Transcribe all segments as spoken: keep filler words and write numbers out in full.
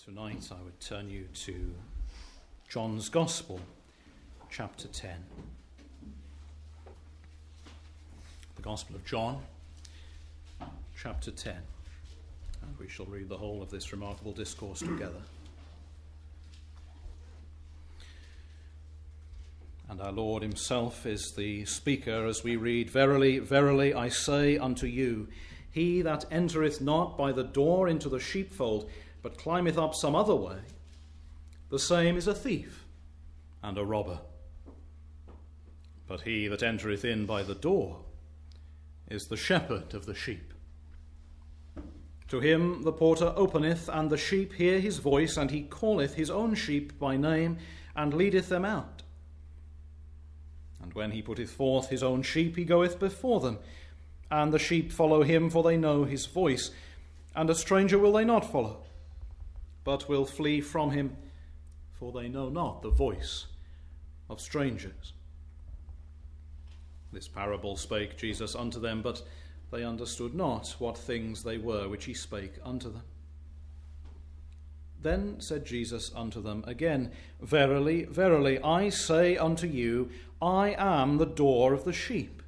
Tonight I would turn you to John's Gospel, chapter ten. The Gospel of John, chapter ten. And we shall read the whole of this remarkable discourse together. And our Lord himself is the speaker as we read, "Verily, verily, I say unto you, he that entereth not by the door into the sheepfold, but climbeth up some other way, the same is a thief and a robber. But he that entereth in by the door is the shepherd of the sheep. To him the porter openeth, and the sheep hear his voice, and he calleth his own sheep by name, and leadeth them out. And when he putteth forth his own sheep, he goeth before them, and the sheep follow him, for they know his voice. And a stranger will they not follow, but will flee from him, for they know not the voice of strangers." This parable spake Jesus unto them, but they understood not what things they were which he spake unto them. Then said Jesus unto them again, "Verily, verily, I say unto you, I am the door of the sheep.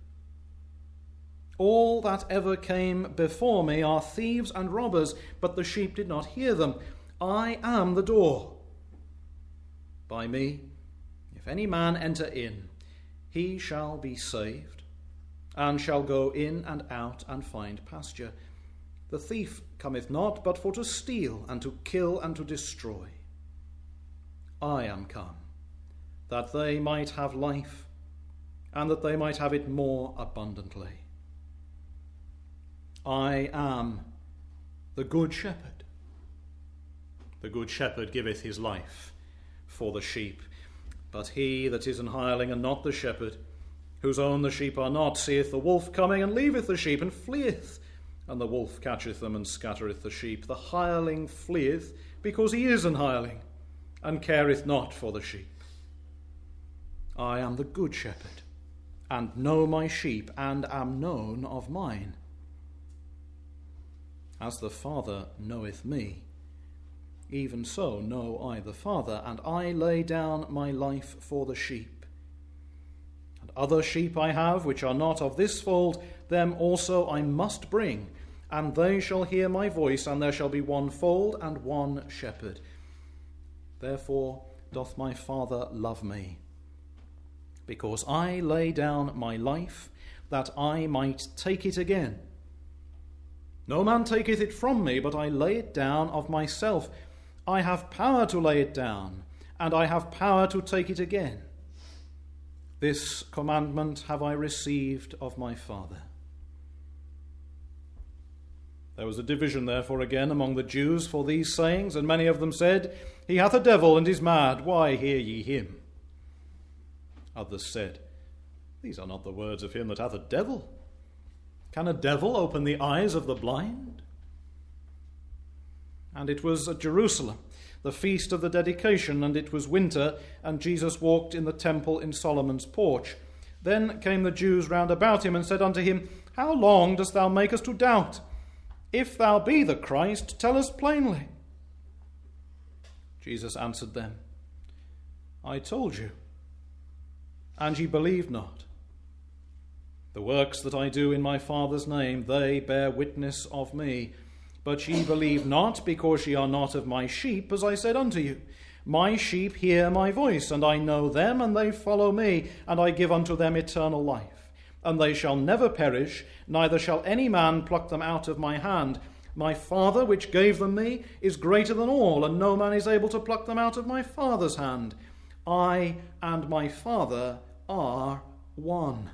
All that ever came before me are thieves and robbers, but the sheep did not hear them. I am the door. By me, if any man enter in, he shall be saved, and shall go in and out and find pasture. The thief cometh not but for to steal, and to kill, and to destroy. I am come, that they might have life, and that they might have it more abundantly. I am the good shepherd. The good shepherd giveth his life for the sheep. But he that is an hireling, and not the shepherd, whose own the sheep are not, seeth the wolf coming, and leaveth the sheep, and fleeth. And the wolf catcheth them, and scattereth the sheep. The hireling fleeth, because he is an hireling, and careth not for the sheep. I am the good shepherd, and know my sheep, and am known of mine. As the Father knoweth me, even so know I the Father, and I lay down my life for the sheep. And other sheep I have, which are not of this fold, them also I must bring, and they shall hear my voice, and there shall be one fold and one shepherd. Therefore doth my Father love me, because I lay down my life, that I might take it again. No man taketh it from me, but I lay it down of myself. I have power to lay it down, and I have power to take it again. This commandment have I received of my Father." There was a division therefore again among the Jews for these sayings, and many of them said, "He hath a devil and is mad. Why hear ye him?" Others said, "These are not the words of him that hath a devil. Can a devil open the eyes of the blind?" And it was at Jerusalem, the feast of the dedication, and it was winter, and Jesus walked in the temple in Solomon's porch. Then came the Jews round about him, and said unto him, "How long dost thou make us to doubt? If thou be the Christ, tell us plainly." Jesus answered them, "I told you, and ye believed not. The works that I do in my Father's name, they bear witness of me. But ye believe not, because ye are not of my sheep, as I said unto you. My sheep hear my voice, and I know them, and they follow me, and I give unto them eternal life. And they shall never perish, neither shall any man pluck them out of my hand. My Father, which gave them me, is greater than all, and no man is able to pluck them out of my Father's hand. I and my Father are one."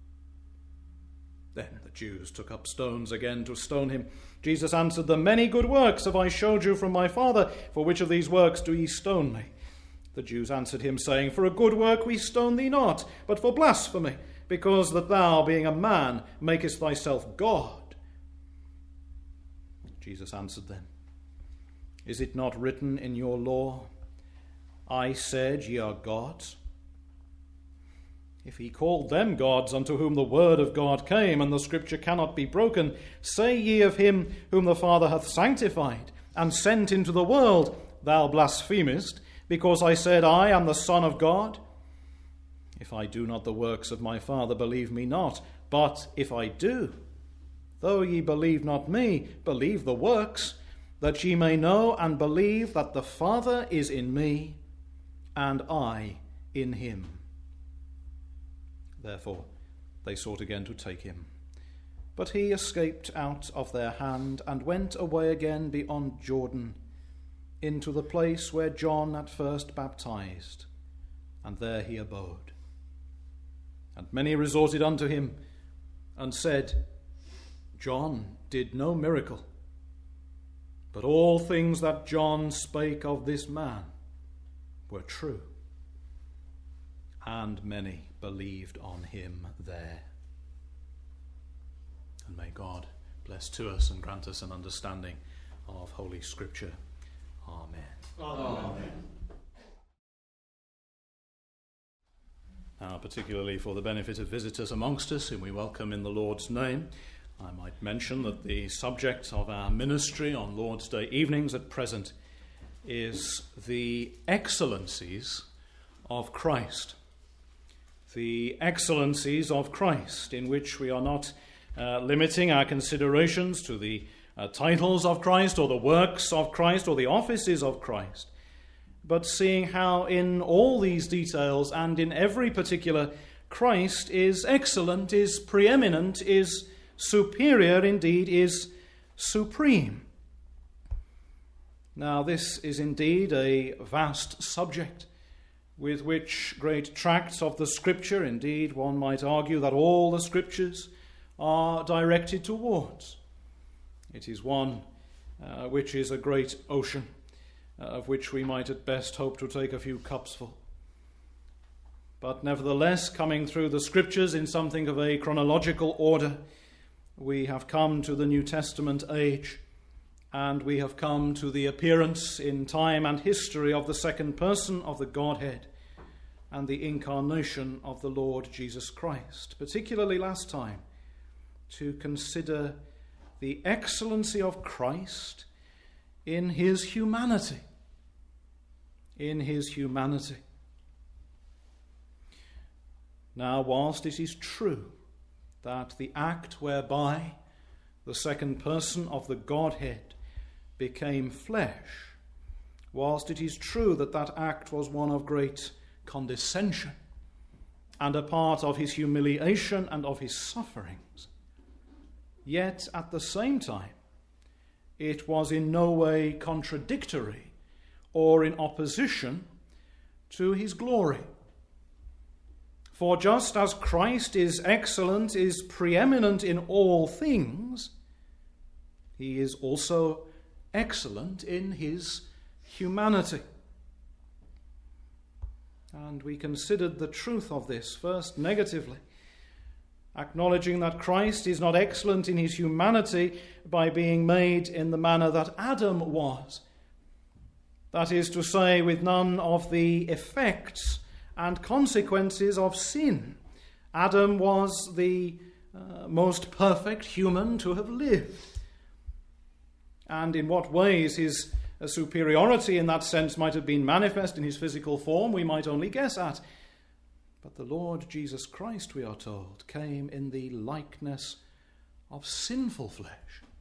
Then the Jews took up stones again to stone him. Jesus answered them, "Many good works have I showed you from my Father. For which of these works do ye stone me?" The Jews answered him, saying, "For a good work we stone thee not, but for blasphemy, because that thou, being a man, makest thyself God." Jesus answered them, "Is it not written in your law, I said ye are gods? If he called them gods unto whom the word of God came, and the scripture cannot be broken, say ye of him whom the Father hath sanctified and sent into the world, thou blasphemest, because I said, I am the Son of God? If I do not the works of my Father, believe me not. But if I do, though ye believe not me, believe the works, that ye may know and believe that the Father is in me, and I in him. Therefore they sought again to take him. But he escaped out of their hand, and went away again beyond Jordan, into the place where John at first baptized, and there he abode. And many resorted unto him, and said, John did no miracle, but all things that John spake of this man were true. And many believed on him there. And may God bless to us and grant us an understanding of Holy Scripture. Amen. Amen. Now, particularly for the benefit of visitors amongst us whom we welcome in the Lord's name, I might mention that the subject of our ministry on Lord's Day evenings at present is the excellencies of Christ. The excellencies of Christ, in which we are not uh, limiting our considerations to the uh, titles of Christ or the works of Christ or the offices of Christ, but seeing how in all these details and in every particular, Christ is excellent, is preeminent, is superior, indeed is supreme. Now, this is indeed a vast subject with which great tracts of the Scripture, indeed one might argue that all the Scriptures, are directed towards. It is one uh, which is a great ocean, uh, of which we might at best hope to take a few cupsful. But nevertheless, coming through the Scriptures in something of a chronological order, we have come to the New Testament age, and we have come to the appearance in time and history of the second person of the Godhead and the incarnation of the Lord Jesus Christ, particularly last time, to consider the excellency of Christ in his humanity. In his humanity. Now, whilst it is true that the act whereby the second person of the Godhead became flesh, whilst it is true that that act was one of great condescension and a part of his humiliation and of his sufferings, yet at the same time it was in no way contradictory or in opposition to his glory. For just as Christ is excellent, is preeminent in all things, he is also excellent in his humanity. And we considered the truth of this first negatively, acknowledging that Christ is not excellent in his humanity by being made in the manner that Adam was. That is to say, with none of the effects and consequences of sin. Adam was the uh, most perfect human to have lived. And in what ways his uh, superiority in that sense might have been manifest in his physical form, we might only guess at. But the Lord Jesus Christ, we are told, came in the likeness of sinful flesh,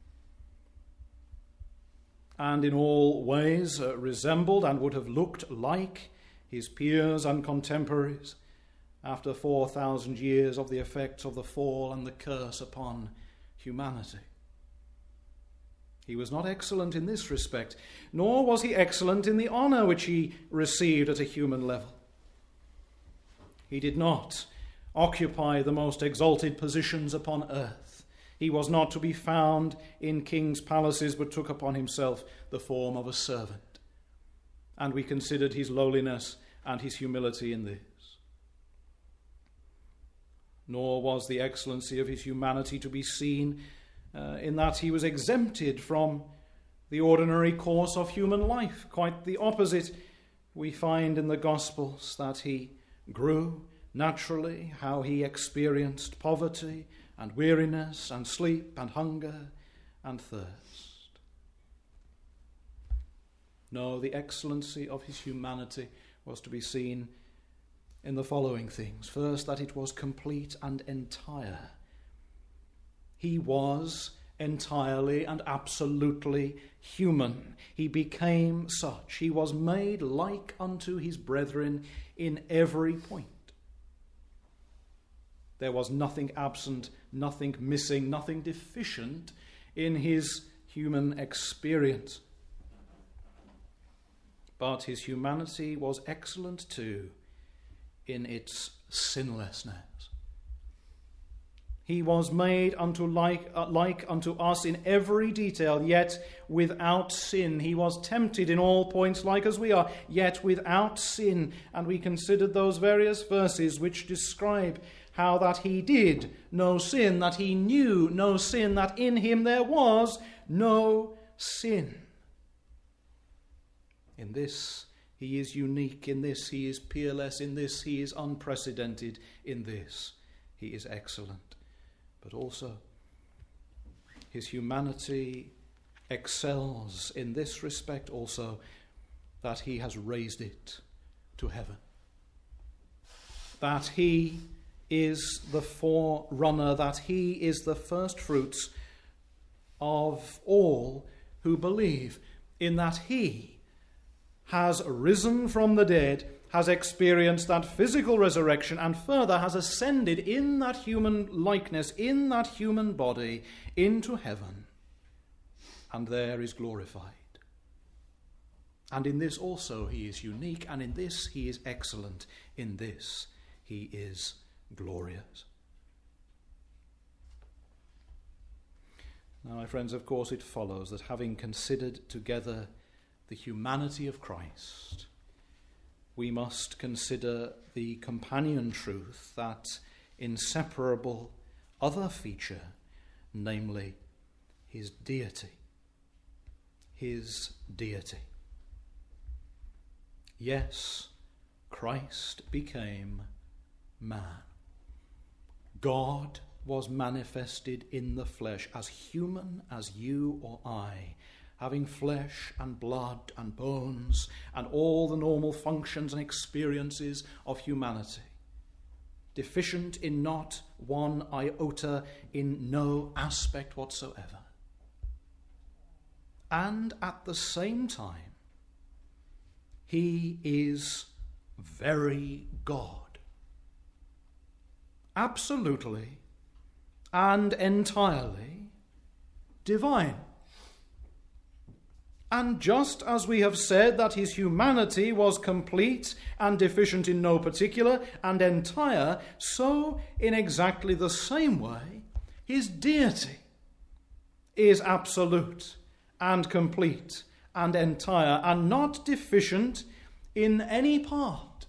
and in all ways uh, resembled and would have looked like his peers and contemporaries after four thousand years of the effects of the fall and the curse upon humanity. He was not excellent in this respect, nor was he excellent in the honor which he received at a human level. He did not occupy the most exalted positions upon earth. He was not to be found in kings' palaces, but took upon himself the form of a servant. And we considered his lowliness and his humility in this. Nor was the excellency of his humanity to be seen uh, in that he was exempted from the ordinary course of human life. Quite the opposite we find in the Gospels, that he grew naturally, how he experienced poverty and weariness and sleep and hunger and thirst. No, the excellency of his humanity was to be seen in the following things. First, that it was complete and entire. He was entirely and absolutely human. He became such. He was made like unto his brethren in every point. There was nothing absent, nothing missing, nothing deficient in his human experience. But his humanity was excellent too in its sinlessness. He was made unto like, uh, like unto us in every detail, yet without sin. He was tempted in all points like as we are, yet without sin. And we considered those various verses which describe how that he did no sin, that he knew no sin, that in him there was no sin. In this he is unique, in this he is peerless, in this he is unprecedented, in this he is excellent. But also, his humanity excels in this respect also, that he has raised it to heaven. That he is the forerunner, that he is the first fruits of all who believe, in that he has risen from the dead, has experienced that physical resurrection, and further has ascended in that human likeness, in that human body, into heaven, and there is glorified. And in this also he is unique, and in this he is excellent, in this he is glorious. Now, my friends, of course it follows that having considered together the humanity of Christ, we must consider the companion truth, that inseparable other feature, namely his deity. His deity. Yes, Christ became man. God was manifested in the flesh, as human as you or I, having flesh and blood and bones and all the normal functions and experiences of humanity, deficient in not one iota, in no aspect whatsoever. And at the same time, he is very God. Absolutely and entirely divine. And just as we have said that his humanity was complete and deficient in no particular and entire, so in exactly the same way, his deity is absolute and complete and entire and not deficient in any part.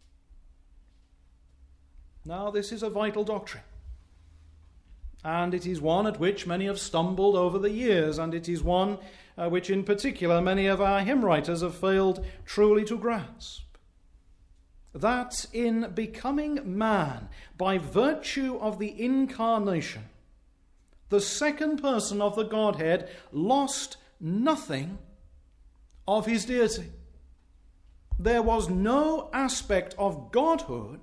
Now, this is a vital doctrine. And it is one at which many have stumbled over the years, and it is one uh, which in particular many of our hymn writers have failed truly to grasp. That in becoming man, by virtue of the incarnation, the second person of the Godhead lost nothing of his deity. There was no aspect of godhood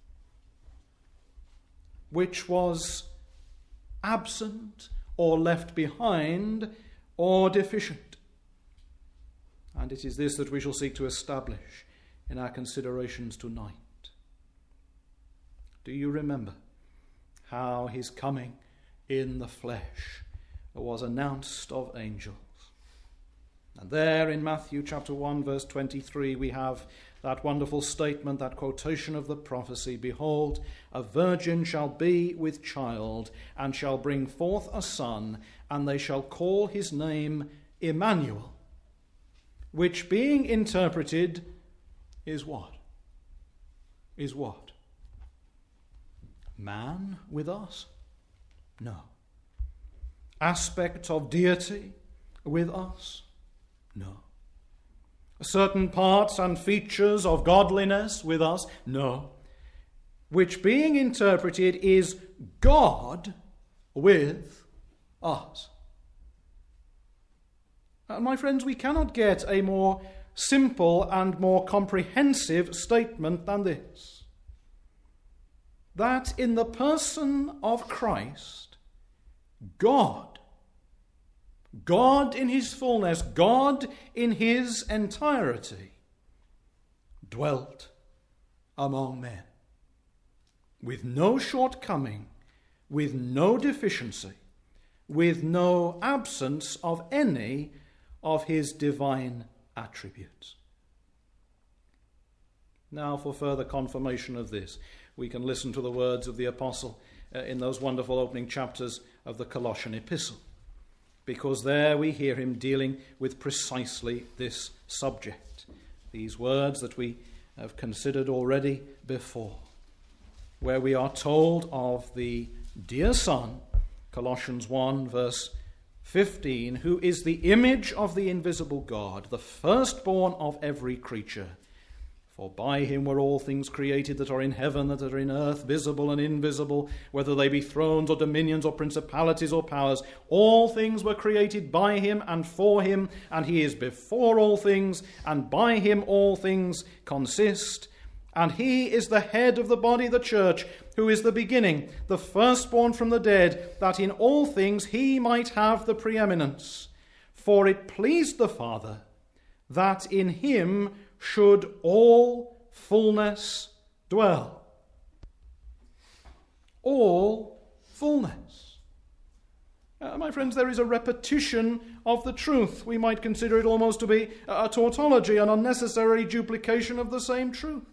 which was absent or left behind or deficient. And it is this that we shall seek to establish in our considerations tonight. Do you remember how his coming in the flesh was announced of angels? And there in Matthew chapter one verse twenty-three we have that wonderful statement, that quotation of the prophecy, "Behold, a virgin shall be with child, and shall bring forth a son, and they shall call his name Emmanuel," which being interpreted is what? Is what? Man with us? No. Aspect of deity with us? No. Certain parts and features of godliness with us? No. Which being interpreted is God with us. And my friends, we cannot get a more simple and more comprehensive statement than this. That in the person of Christ, God, God in his fullness, God in his entirety, dwelt among men, with no shortcoming, with no deficiency, with no absence of any of his divine attributes. Now, for further confirmation of this, we can listen to the words of the apostle uh, in those wonderful opening chapters of the Colossian epistle, because there we hear him dealing with precisely this subject, these words that we have considered already before, where we are told of the dear Son, Colossians one, verse fifteen, who is the image of the invisible God, the firstborn of every creature. For by him were all things created that are in heaven, that are in earth, visible and invisible, whether they be thrones or dominions or principalities or powers. All things were created by him and for him, and he is before all things, and by him all things consist. And he is the head of the body, the church, who is the beginning, the firstborn from the dead, that in all things he might have the preeminence. For it pleased the Father that in him should all fullness dwell. All fullness. Uh, my friends, there is a repetition of the truth. We might consider it almost to be a tautology, an unnecessary duplication of the same truth.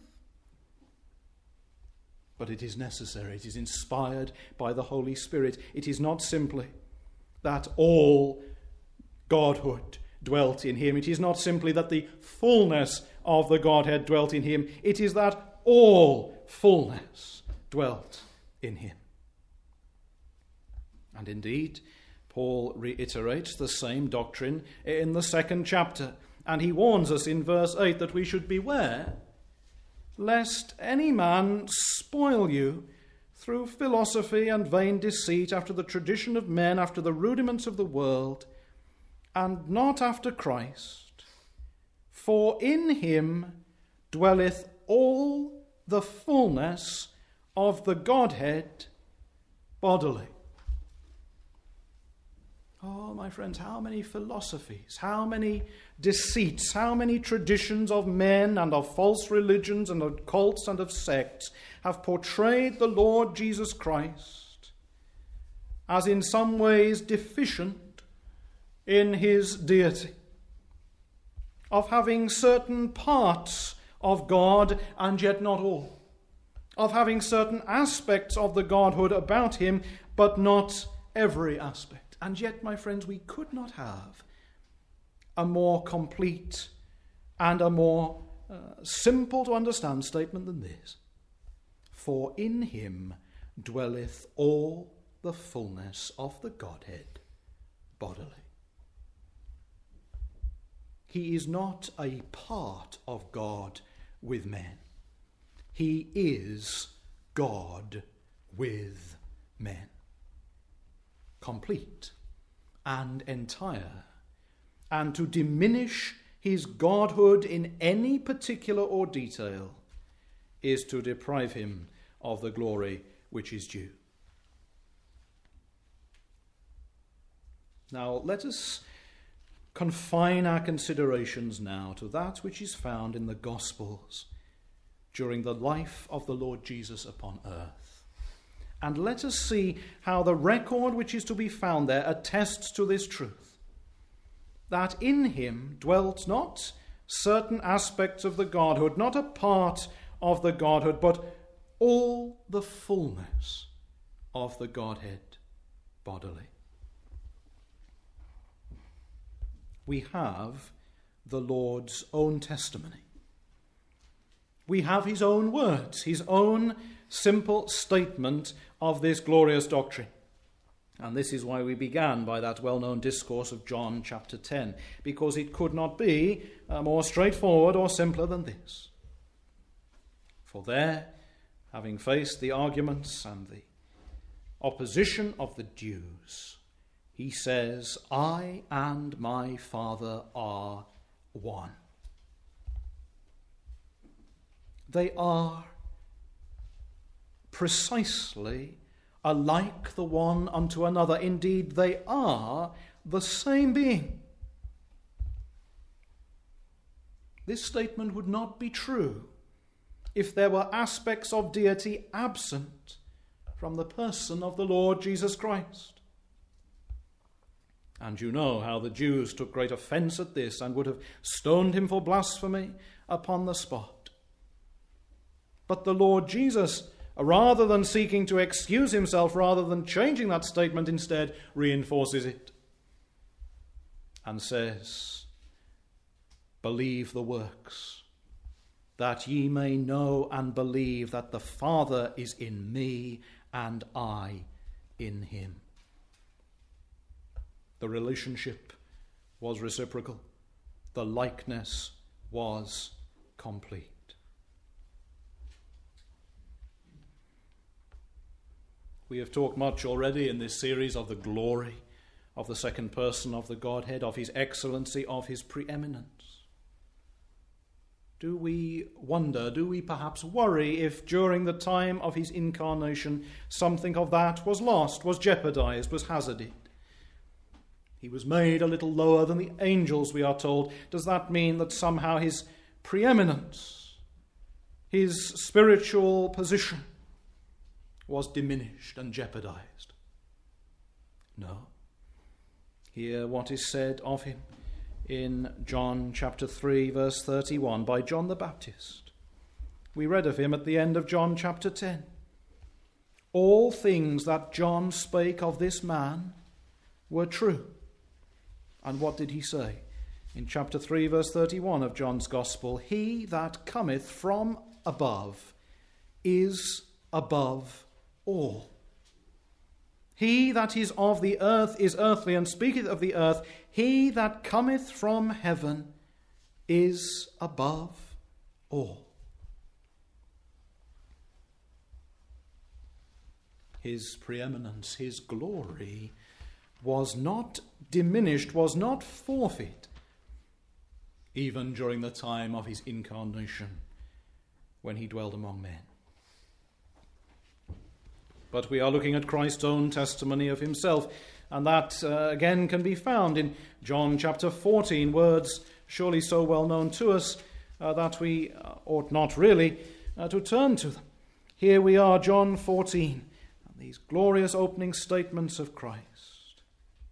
But it is necessary. It is inspired by the Holy Spirit. It is not simply that all Godhood dwelt in him. It is not simply that the fullness of the Godhead dwelt in him. It is that all fullness dwelt in him. And indeed, Paul reiterates the same doctrine in the second chapter. And he warns us in verse eight that we should beware lest any man spoil you through philosophy and vain deceit, after the tradition of men, after the rudiments of the world, and not after Christ. For in him dwelleth all the fullness of the Godhead bodily. Oh, my friends, how many philosophies, how many deceits, how many traditions of men and of false religions and of cults and of sects have portrayed the Lord Jesus Christ as in some ways deficient in his deity, of having certain parts of God and yet not all, of having certain aspects of the Godhood about him but not every aspect. And yet, my friends, we could not have a more complete and a more uh, simple to understand statement than this. For in him dwelleth all the fullness of the Godhead bodily. He is not a part of God with men. He is God with men. Complete and entire, and to diminish his godhood in any particular or detail is to deprive him of the glory which is due. Now let us confine our considerations now to that which is found in the Gospels during the life of the Lord Jesus upon earth. And let us see how the record which is to be found there attests to this truth, that in him dwelt not certain aspects of the Godhood, not a part of the Godhood, but all the fullness of the Godhead bodily. We have the Lord's own testimony. We have his own words, his own simple statement of this glorious doctrine. And this is why we began by that well-known discourse of John chapter ten, because it could not be uh, more straightforward or simpler than this. For there, having faced the arguments and the opposition of the Jews, he says, I and my Father are one. They are precisely alike the one unto another. Indeed, they are the same being. This statement would not be true if there were aspects of deity absent from the person of the Lord Jesus Christ. And you know how the Jews took great offense at this and would have stoned him for blasphemy upon the spot. But the Lord Jesus, rather than seeking to excuse himself, rather than changing that statement, instead reinforces it and says, believe the works, that ye may know and believe that the Father is in me and I in him. The relationship was reciprocal. The likeness was complete. We have talked much already in this series of the glory of the second person of the Godhead, of his excellency, of his preeminence. Do we wonder, do we perhaps worry if during the time of his incarnation something of that was lost, was jeopardized, was hazarded? He was made a little lower than the angels, we are told. Does that mean that somehow his preeminence, his spiritual position, was diminished and jeopardized? No. Hear what is said of him in John chapter three, verse thirty-one, by John the Baptist. We read of him at the end of John chapter ten. All things that John spake of this man were true. And what did he say? In chapter three, verse thirty-one of John's Gospel, he that cometh from above is above all. He that is of the earth is earthly, and speaketh of the earth. He that cometh from heaven is above all. His preeminence, his glory, was not diminished, was not forfeit, even during the time of his incarnation, when he dwelled among men. But we are looking at Christ's own testimony of himself, and that uh, again can be found in John chapter fourteen, words surely so well known to us uh, that we uh, ought not really uh, to turn to them. Here we are, John fourteen, and these glorious opening statements of Christ.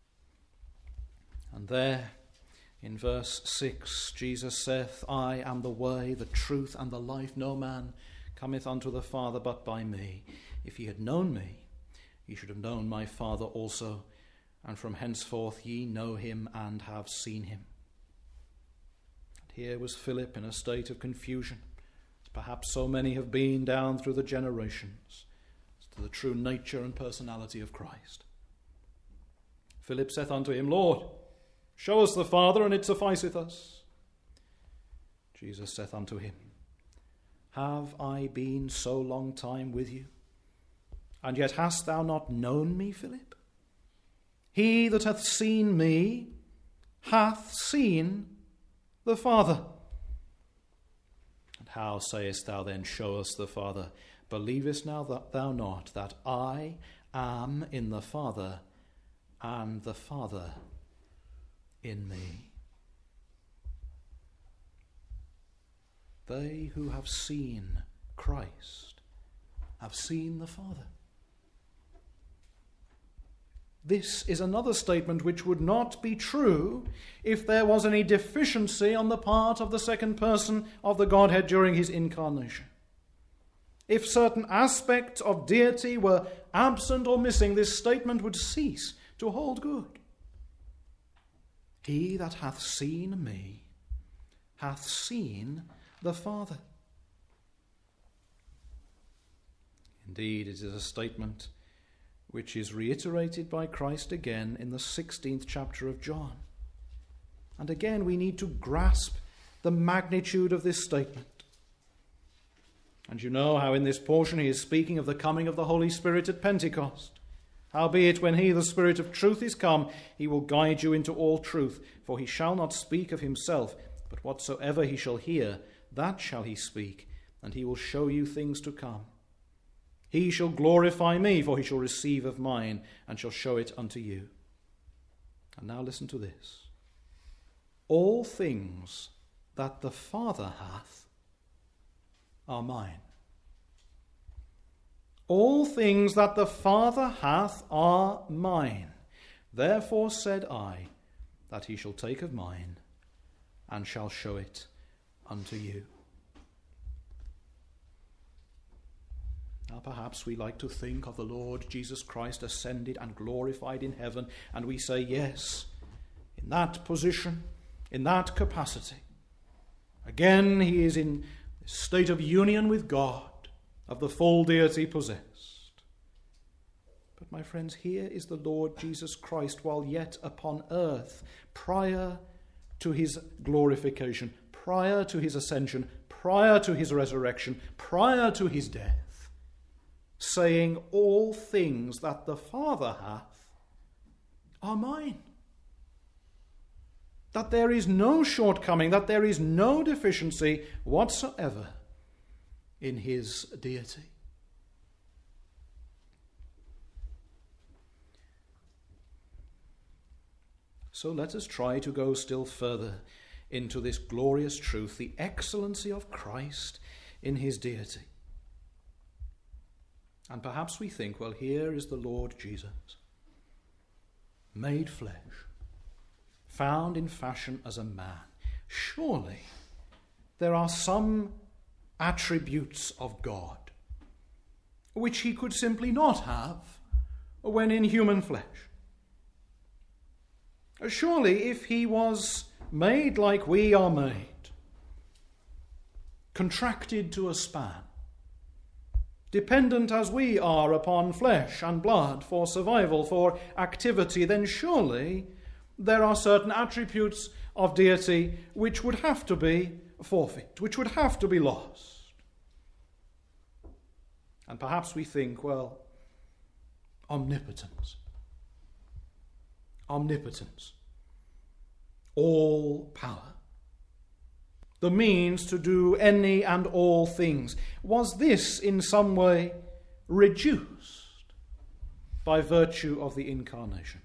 And there, in verse six, Jesus saith, I am the way, the truth, and the life. No man cometh unto the Father but by me. If ye had known me, ye should have known my Father also, and from henceforth ye know him and have seen him. And here was Philip in a state of confusion, as perhaps so many have been down through the generations, as to the true nature and personality of Christ. Philip saith unto him, Lord, show us the Father, and it sufficeth us. Jesus saith unto him, Have I been so long time with you, and yet hast thou not known me, Philip? He that hath seen me hath seen the Father. And how sayest thou then, show us the Father? Believest now that thou not that I am in the Father, and the Father in me? They who have seen Christ have seen the Father. This is another statement which would not be true if there was any deficiency on the part of the second person of the Godhead during his incarnation. If certain aspects of deity were absent or missing, this statement would cease to hold good. He that hath seen me hath seen the Father. Indeed, it is a statement which is reiterated by Christ again in the sixteenth chapter of John. And again, we need to grasp the magnitude of this statement. And you know how in this portion he is speaking of the coming of the Holy Spirit at Pentecost, Howbeit, when he, the Spirit of truth, is come, he will guide you into all truth. For he shall not speak of himself, but whatsoever he shall hear, that shall he speak, and he will show you things to come. He shall glorify me, for he shall receive of mine, and shall show it unto you. And now listen to this. All things that the Father hath are mine. All things that the Father hath are mine. Therefore said I, that he shall take of mine, and shall show it unto you. Now perhaps we like to think of the Lord Jesus Christ ascended and glorified in heaven, and we say, yes, in that position, in that capacity. Again, he is in a state of union with God, of the full deity possessed. But my friends, here is the Lord Jesus Christ while yet upon earth, prior to his glorification, prior to his ascension, prior to his resurrection, prior to his death, saying, all things that the Father hath are mine. That there is no shortcoming, that there is no deficiency whatsoever in his deity. So let us try to go still further into this glorious truth, the excellency of Christ in his deity. And perhaps we think, well, here is the Lord Jesus, made flesh, found in fashion as a man. Surely there are some attributes of God which he could simply not have when in human flesh. Surely if he was made like we are made, contracted to a span, dependent as we are upon flesh and blood for survival, for activity, then surely there are certain attributes of deity which would have to be forfeit, which would have to be lost. And perhaps we think, well, omnipotence, omnipotence, all power, the means to do any and all things. Was this in some way reduced by virtue of the incarnation?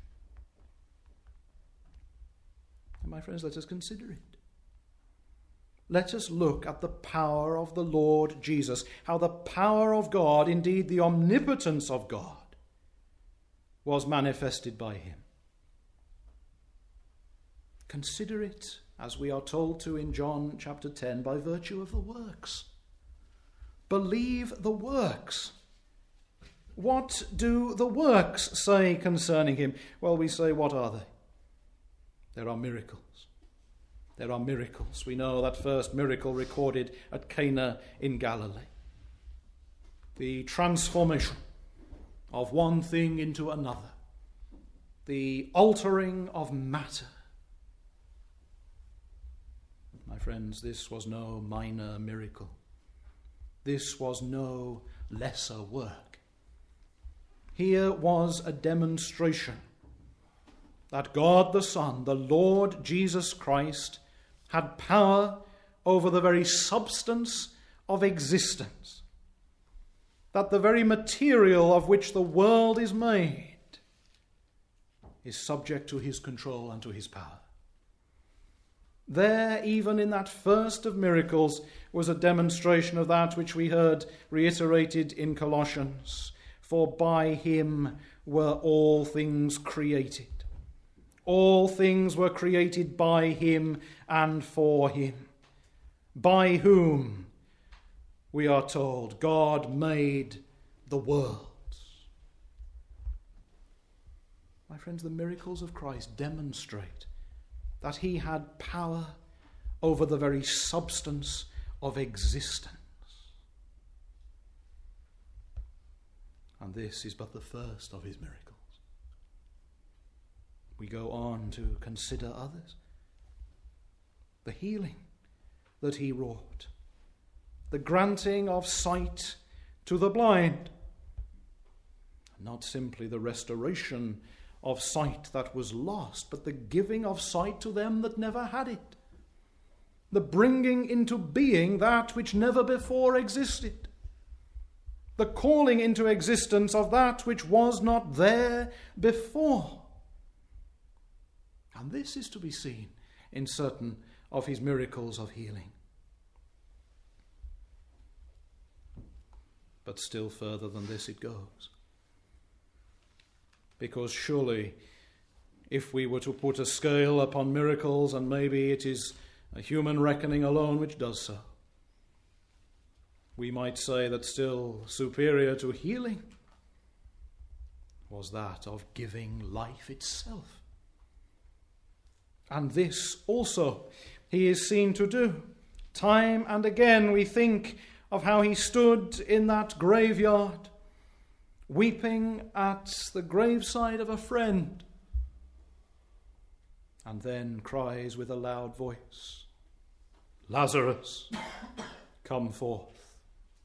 And my friends, let us consider it. Let us look at the power of the Lord Jesus, how the power of God, indeed the omnipotence of God, was manifested by him. Consider it, as we are told to in John chapter ten, by virtue of the works. Believe the works. What do the works say concerning him? Well, we say, what are they? There are miracles. There are miracles. We know that first miracle recorded at Cana in Galilee. The transformation of one thing into another. The altering of matter. My friends, this was no minor miracle. This was no lesser work. Here was a demonstration that God the Son, the Lord Jesus Christ, had power over the very substance of existence. That the very material of which the world is made is subject to his control and to his power. There, even in that first of miracles, was a demonstration of that which we heard reiterated in Colossians. For by him were all things created. All things were created by him and for him. By whom, we are told, God made the worlds. My friends, the miracles of Christ demonstrate that he had power over the very substance of existence. And this is but the first of his miracles. We go on to consider others. The healing that he wrought, the granting of sight to the blind. not simply the restoration of sight that was lost, but the giving of sight to them that never had it, the bringing into being that which never before existed, the calling into existence of that which was not there before. And this is to be seen in certain of his miracles of healing. But still further than this it goes. Because surely, if we were to put a scale upon miracles, and maybe it is a human reckoning alone which does so, we might say that still superior to healing was that of giving life itself. And this also he is seen to do. Time and again we think of how he stood in that graveyard, weeping at the graveside of a friend, and then cries with a loud voice, "Lazarus, come forth.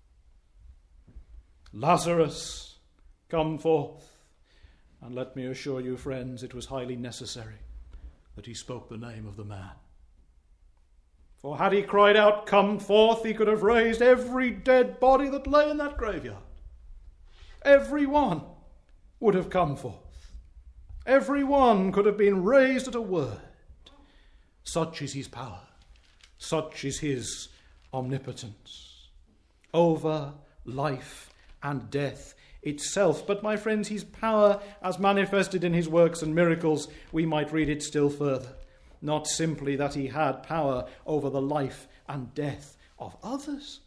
Lazarus, come forth." And let me assure you, friends, it was highly necessary that he spoke the name of the man. For had he cried out, "Come forth," he could have raised every dead body that lay in that graveyard. Every one would have come forth. Every one could have been raised at a word. Such is his power. Such is his omnipotence over life and death itself. But my friends, his power as manifested in his works and miracles, we might read it still further. Not simply that he had power over the life and death of others,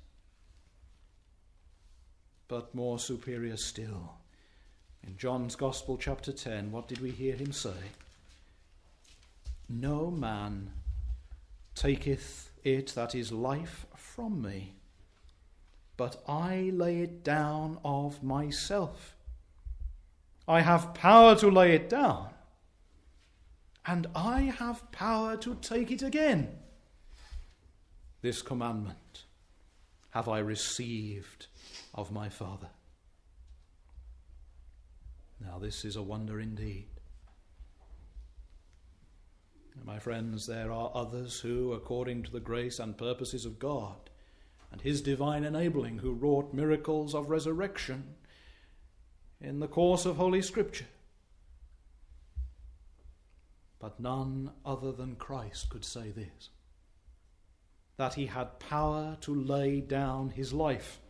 but more superior still. In John's Gospel, chapter ten, what did we hear him say? "No man taketh it that is life from me, but I lay it down of myself. I have power to lay it down, and I have power to take it again. This commandment have I received of my Father." Now this is a wonder indeed. My friends, there are others who, according to the grace and purposes of God and his divine enabling, who wrought miracles of resurrection in the course of Holy Scripture. But none other than Christ could say this, that he had power to lay down his life.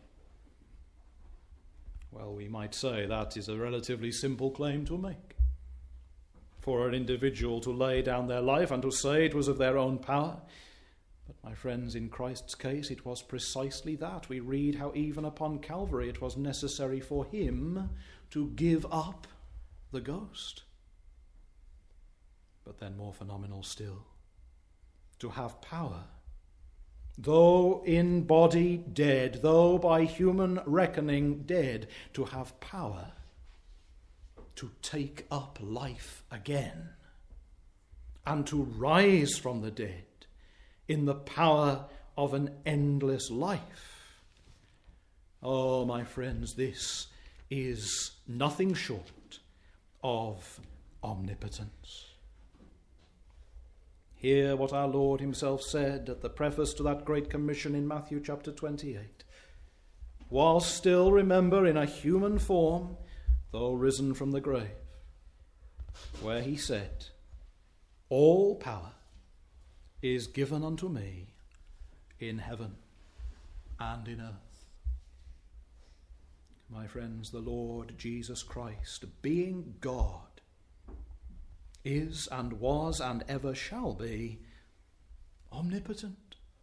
Well, we might say that is a relatively simple claim to make. For an individual to lay down their life and to say it was of their own power. But my friends, in Christ's case, it was precisely that. We read how even upon Calvary it was necessary for him to give up the ghost. But then more phenomenal still, to have power, though in body dead, though by human reckoning dead, to have power to take up life again and to rise from the dead in the power of an endless life. Oh, my friends, this is nothing short of omnipotence. Hear what our Lord himself said at the preface to that great commission in Matthew chapter twenty-eight. While still, remember, in a human form, though risen from the grave, where he said, "All power is given unto me in heaven and in earth." My friends, the Lord Jesus Christ, being God, is and was and ever shall be omnipotent.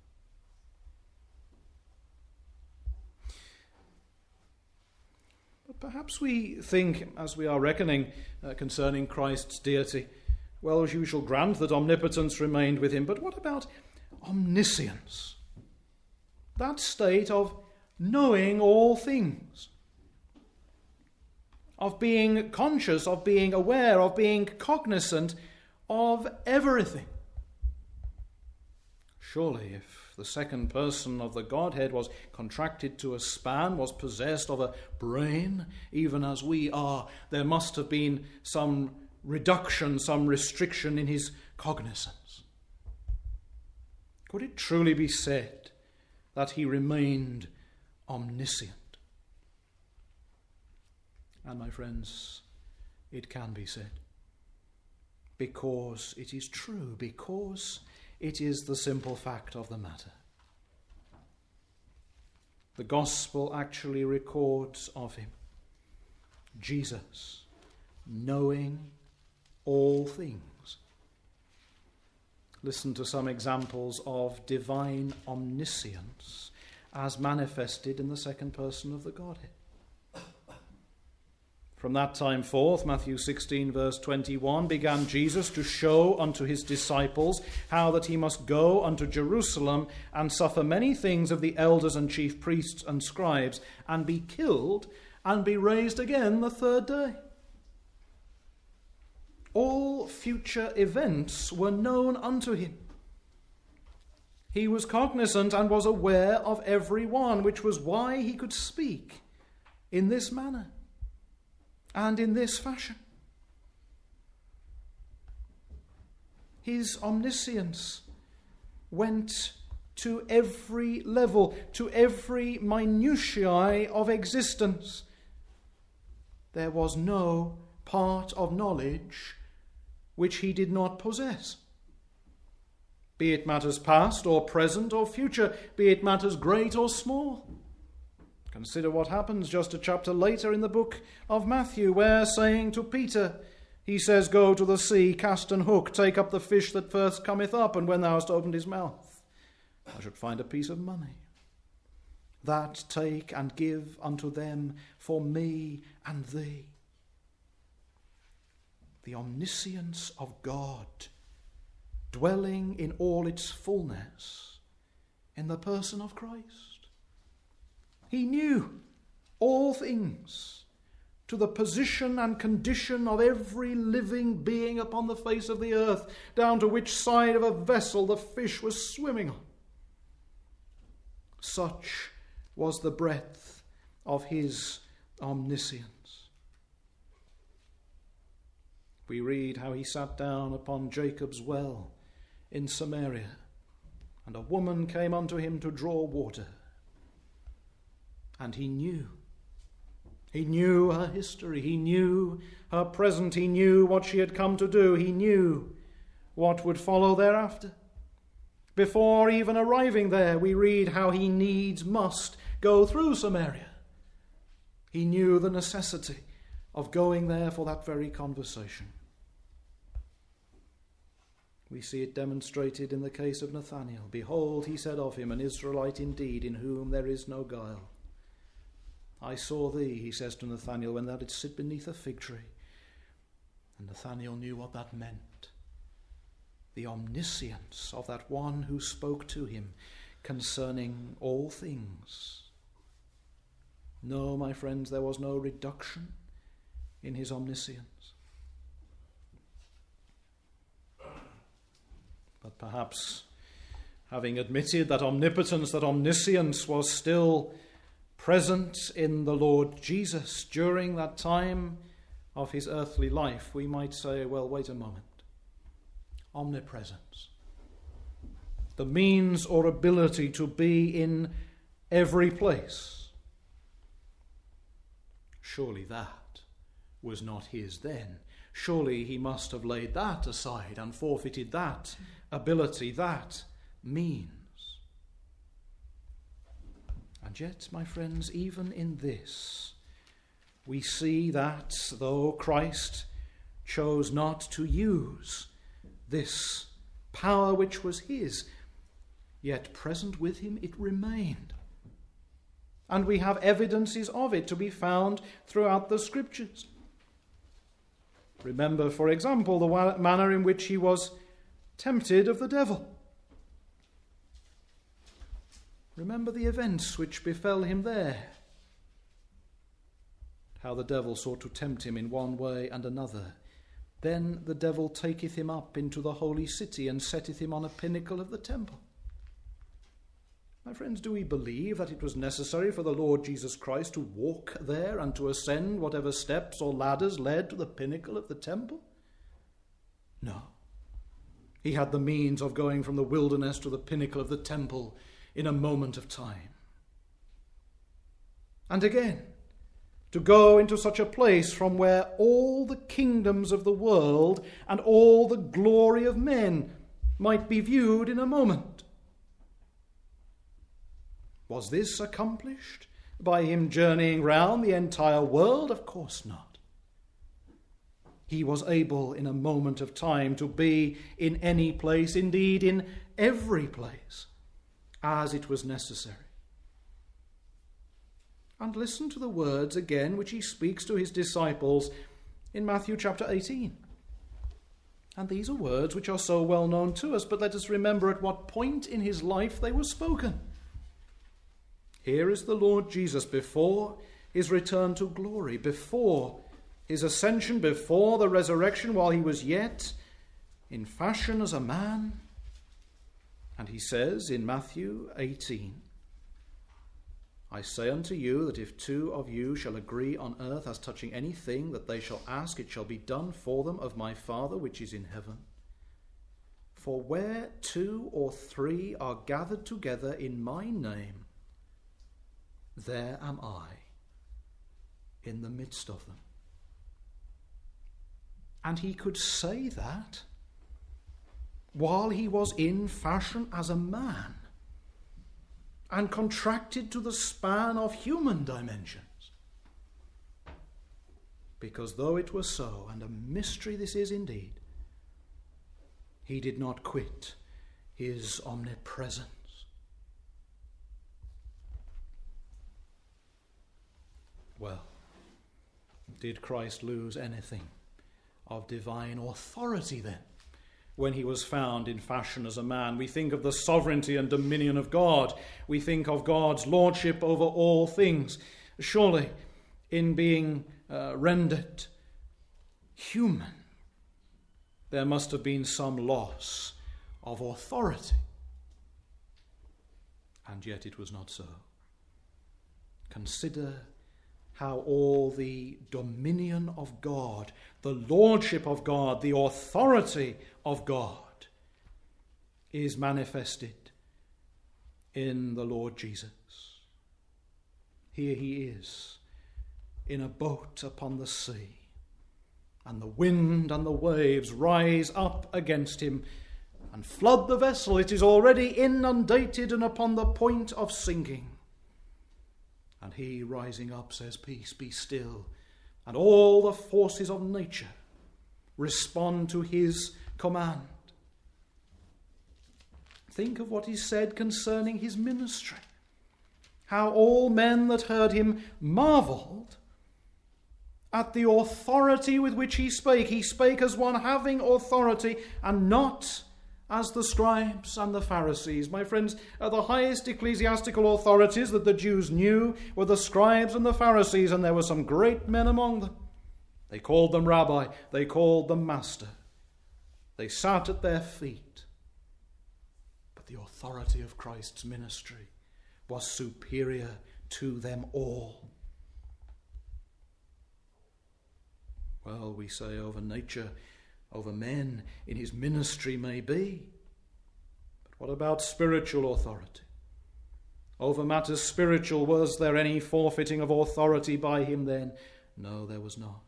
But perhaps we think, as we are reckoning uh, concerning Christ's deity, well, as you shall grant that omnipotence remained with him, but what about omniscience? That state of knowing all things, of being conscious, of being aware, of being cognizant of everything. Surely, if the second person of the Godhead, was contracted to a span, was possessed of a brain, even as we are, there must have been some reduction, some restriction in his cognizance. Could it truly be said that he remained omniscient? And my friends, it can be said, because it is true, because it is the simple fact of the matter. The gospel actually records of him, Jesus, knowing all things. Listen to some examples of divine omniscience as manifested in the second person of the Godhead. From that time forth, Matthew sixteen, verse twenty-one, began Jesus to show unto his disciples how that he must go unto Jerusalem and suffer many things of the elders and chief priests and scribes, and be killed, and be raised again the third day. All future events were known unto him. He was cognizant and was aware of every one, which was why he could speak in this manner and in this fashion. His omniscience went to every level, to every minutiae of existence. There was no part of knowledge which he did not possess. Be it matters past or present or future, be it matters great or small. Consider what happens just a chapter later in the book of Matthew, where, saying to Peter, he says, Go to the sea, cast an hook, take up the fish that first cometh up, and when thou hast opened his mouth, thou shalt find a piece of money. That take and give unto them for me and thee. The omniscience of God, dwelling in all its fullness in the person of Christ. He knew all things, to the position and condition of every living being upon the face of the earth, down to which side of a vessel the fish was swimming on. Such was the breadth of his omniscience. We read how he sat down upon Jacob's well in Samaria, and a woman came unto him to draw water. And he knew. He knew her history. He knew her present. He knew what she had come to do. He knew what would follow thereafter. Before even arriving there, we read how he needs must go through Samaria. He knew the necessity of going there for that very conversation. We see it demonstrated in the case of Nathanael. Behold, he said of him, an Israelite indeed, in whom there is no guile. I saw thee, he says to Nathanael, when thou didst sit beneath a fig tree. And Nathanael knew what that meant. The omniscience of that one who spoke to him concerning all things. No, my friends, there was no reduction in his omniscience. But perhaps, having admitted that omnipotence, that omniscience was still present in the Lord Jesus during that time of his earthly life, we might say, well, wait a moment. Omnipresence, the means or ability to be in every place. Surely that was not his then. Surely he must have laid that aside and forfeited that ability, that means. And yet, my friends, even in this, we see that though Christ chose not to use this power which was his, yet present with him it remained. And we have evidences of it to be found throughout the Scriptures. Remember, for example, the manner in which he was tempted of the devil. Remember the events which befell him there. How the devil sought to tempt him in one way and another. Then the devil taketh him up into the holy city and setteth him on a pinnacle of the temple. My friends, do we believe that it was necessary for the Lord Jesus Christ to walk there and to ascend whatever steps or ladders led to the pinnacle of the temple? No. He had the means of going from the wilderness to the pinnacle of the temple in a moment of time. And again, to go into such a place from where all the kingdoms of the world and all the glory of men might be viewed in a moment. Was this accomplished by him journeying round the entire world? Of course not. He was able in a moment of time to be in any place, indeed in every place, as it was necessary. And listen to the words again which he speaks to his disciples in Matthew chapter eighteen. And these are words which are so well known to us, but let us remember at what point in his life they were spoken. Here is the Lord Jesus before his return to glory, before his ascension, before the resurrection, while he was yet in fashion as a man. And he says in Matthew eighteen, I say unto you that if two of you shall agree on earth as touching anything that they shall ask, it shall be done for them of my Father which is in heaven. For where two or three are gathered together in my name, there am I in the midst of them. And he could say that while he was in fashion as a man and contracted to the span of human dimensions. Because though it was so, and a mystery this is indeed, he did not quit his omnipresence. Well, did Christ lose anything of divine authority then, when he was found in fashion as a man? We think of the sovereignty and dominion of God. We think of God's lordship over all things. Surely, in being uh, rendered human, there must have been some loss of authority. And yet it was not so. Consider how all the dominion of God, the lordship of God, the authority of God is manifested in the Lord Jesus. Here he is in a boat upon the sea, and the wind and the waves rise up against him and flood the vessel. It is already inundated and upon the point of sinking. And he, rising up, says, Peace, be still. And all the forces of nature respond to his command. Think of what is said concerning his ministry. How all men that heard him marveled at the authority with which he spake. He spake as one having authority, and not as the scribes and the Pharisees. My friends, the highest ecclesiastical authorities that the Jews knew were the scribes and the Pharisees, and there were some great men among them. They called them rabbi, they called them master. They sat at their feet. But the authority of Christ's ministry was superior to them all. Well, we say over nature, over men in his ministry may be. But what about spiritual authority? Over matters spiritual, was there any forfeiting of authority by him then? No, there was not.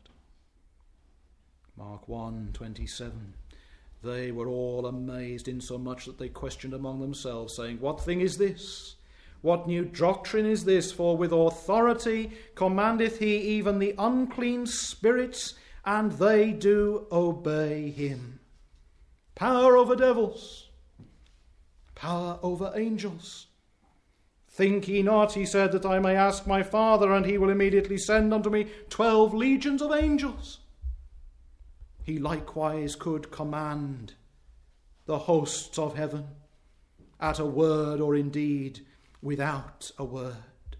Mark one twenty-seven. They were all amazed insomuch that they questioned among themselves, saying, What thing is this? What new doctrine is this? For with authority commandeth he even the unclean spirits, and they do obey him. Power over devils, power over angels. Think ye not, he said, that I may ask my Father, and he will immediately send unto me twelve legions of angels. He likewise could command the hosts of heaven at a word, or indeed without a word.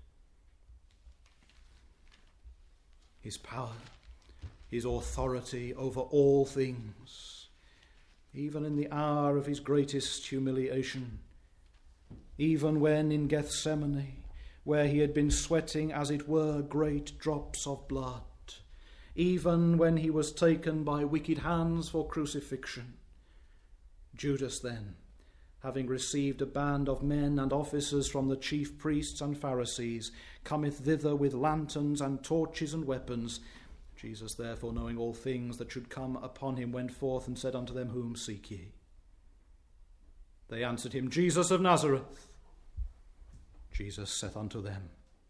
His power, his authority over all things, even in the hour of his greatest humiliation, even when in Gethsemane, where he had been sweating, as it were, great drops of blood, even when he was taken by wicked hands for crucifixion. Judas then, having received a band of men and officers from the chief priests and Pharisees, cometh thither with lanterns and torches and weapons. Jesus, therefore, knowing all things that should come upon him, went forth and said unto them, Whom seek ye? They answered him, Jesus of Nazareth. Jesus saith unto them,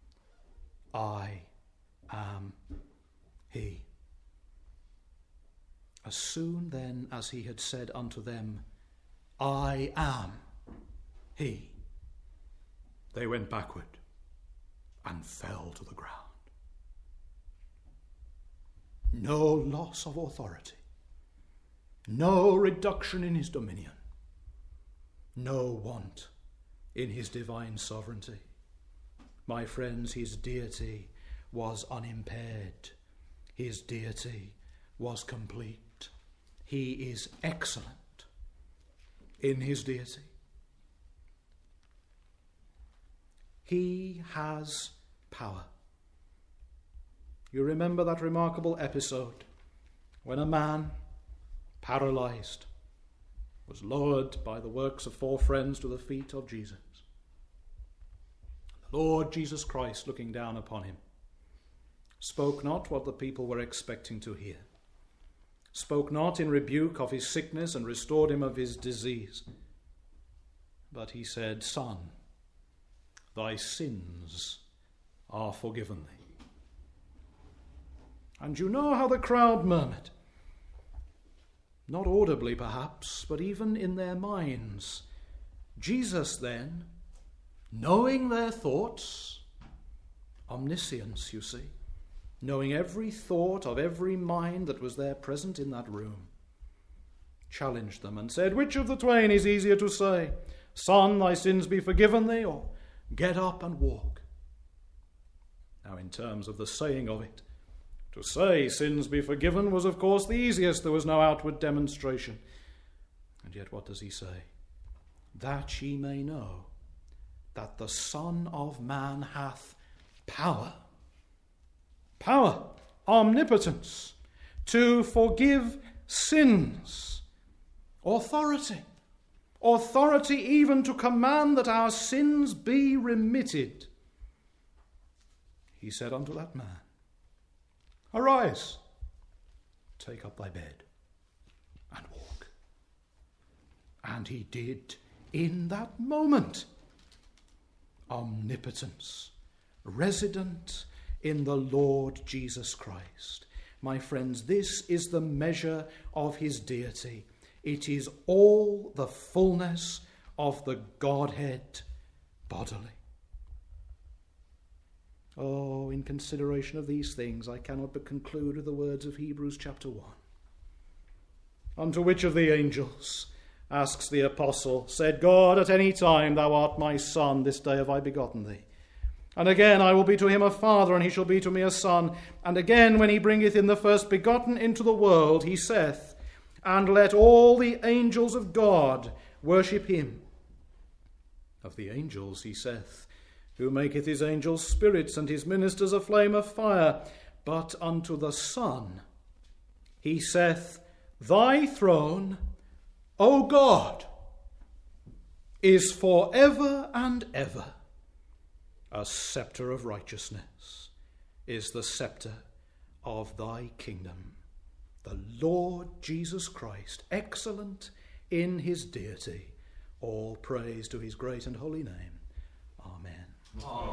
I am he. As soon then as he had said unto them, I am he, they went backward and fell to the ground. No loss of authority, no reduction in his dominion, no want in his divine sovereignty. My friends, his deity was unimpaired. His deity was complete. He is excellent in his deity. He has power. You remember that remarkable episode when a man, paralyzed, was lowered by the works of four friends to the feet of Jesus. The Lord Jesus Christ, looking down upon him, spoke not what the people were expecting to hear, spoke not in rebuke of his sickness and restored him of his disease, but he said, Son, thy sins are forgiven thee. And you know how the crowd murmured. Not audibly, perhaps, but even in their minds. Jesus then, knowing their thoughts, omniscience, you see, knowing every thought of every mind that was there present in that room, challenged them and said, Which of the twain is easier to say, Son, thy sins be forgiven thee, or get up and walk? Now, in terms of the saying of it, to say sins be forgiven was, of course, the easiest. There was no outward demonstration. And yet what does he say? That ye may know that the Son of Man hath power, power, omnipotence, to forgive sins, authority, authority even to command that our sins be remitted. He said unto that man, Arise, take up thy bed, and walk. And he did in that moment. Omnipotence, resident in the Lord Jesus Christ. My friends, this is the measure of his deity. It is all the fullness of the Godhead bodily. Oh, in consideration of these things, I cannot but conclude with the words of Hebrews chapter one. Unto which of the angels, asks the apostle, said God at any time, Thou art my son, this day have I begotten thee. And again, I will be to him a father, and he shall be to me a son. And again, when he bringeth in the first begotten into the world, he saith, And let all the angels of God worship him. Of the angels, he saith, Who maketh his angels spirits, and his ministers a flame of fire. But unto the Son he saith, Thy throne, O God, is for ever and ever. A scepter of righteousness is the scepter of thy kingdom. The Lord Jesus Christ, excellent in his deity. All praise to his great and holy name. Amen. Amen.